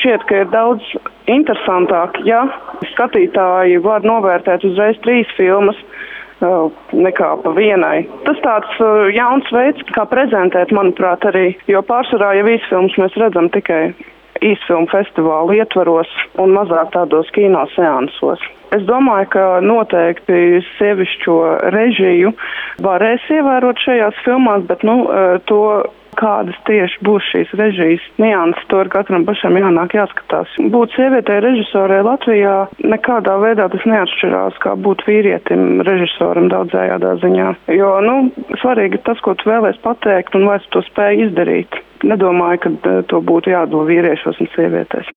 šķiet, ka ir daudz interesantāk, ja skatītāji var novērtēt uzreiz 3 filmas nekā pa vienai. Tas tāds jauns veids, kā prezentēt, manuprāt, arī, jo pārsvarā jau īsfilmas mēs redzam tikai īsfilmu festivālu ietvaros un mazāk tādos kino seansos. Es domāju, ka noteikti sievišķo režiju varēs ievērot šajās filmās, bet to, kādas tieši būs šīs režijas nianses, to ir katram pašam jānāk jāskatās. Būt sievietei režisorei Latvijā nekādā veidā tas neatšķirās, kā būt vīrietim režisoram daudzējādā ziņā. Jo, svarīgi ir tas, ko tu vēlies pateikt un vai tu to spēj izdarīt. Nedomāju, ka to būtu jādod vīriešos un sievietēs.